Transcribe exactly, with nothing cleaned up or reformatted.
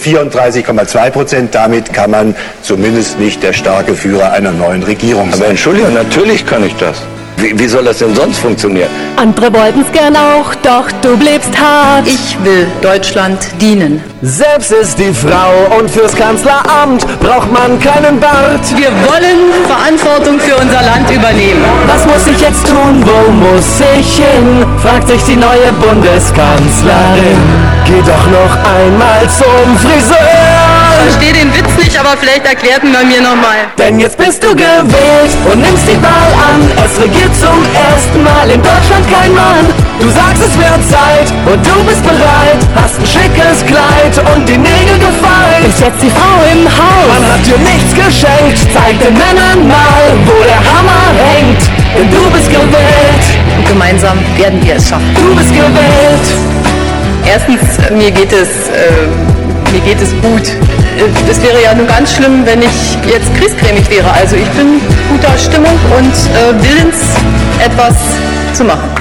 vierunddreißig Komma zwei Prozent, damit kann man zumindest nicht der starke Führer einer neuen Regierung sein. Aber Entschuldigung, natürlich kann ich das. Wie, wie soll das denn sonst funktionieren? Andere wollten's gern auch, doch du bliebst hart. Ich will Deutschland dienen. Selbst ist die Frau und fürs Kanzleramt braucht man keinen Bart. Wir wollen Verantwortung für unser Land übernehmen. Was muss ich jetzt tun, wo muss ich hin? Fragt sich die neue Bundeskanzlerin. Geh doch noch einmal zum Friseur. Ich verstehe den Witz nicht, aber vielleicht erklärt man mir nochmal. Denn jetzt bist du gewählt und nimmst die Wahl an. Es regiert zum ersten Mal in Deutschland kein Mann. Du sagst, es wird Zeit und du bist bereit. Hast ein schickes Kleid und die Nägel gefeilt. Ist jetzt die Frau im Haus. Man hat dir nichts geschenkt. Zeig den Männern mal, wo der Hammer hängt. Denn du bist gewählt. Und gemeinsam werden wir es schaffen. Du bist gewählt. Erstens, mir geht es, äh, mir geht es gut. Es wäre ja nur ganz schlimm, wenn ich jetzt kriescremig wäre. Also ich bin guter Stimmung und äh, willens, etwas zu machen.